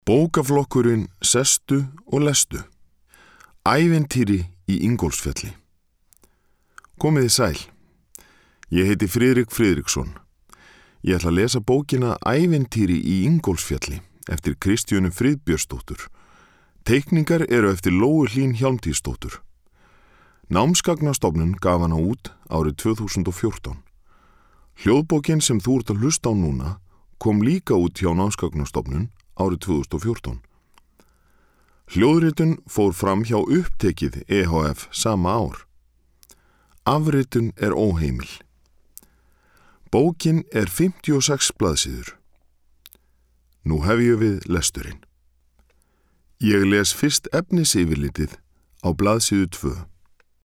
Bókaflokkurinn Sestu og lestu. Ævintýri í Ingólfsfjalli. Komiði sæl. Ég heiti Friðrik Friðriksson. Ég ætla að lesa bókina Ævintýri í Ingólfsfjalli eftir Kristjönu Friðbjörnsdóttur. Teikningar eru eftir Lóu Hlín Hjálmtýsdóttur. Námsgagnastofnun gaf hana út árið 2014. Hljóðbókin sem þú ert að hlusta á núna kom líka út hjá Námsgagnastofnun árið 2014. Hljóðritun fór fram hjá Upptekið EHF sama ár. Afritun er óheimil. Bókin er 56 blaðsíður. Nú hefjum við lesturinn. Ég les fyrst efnisyfirlitið á blaðsíðu 2.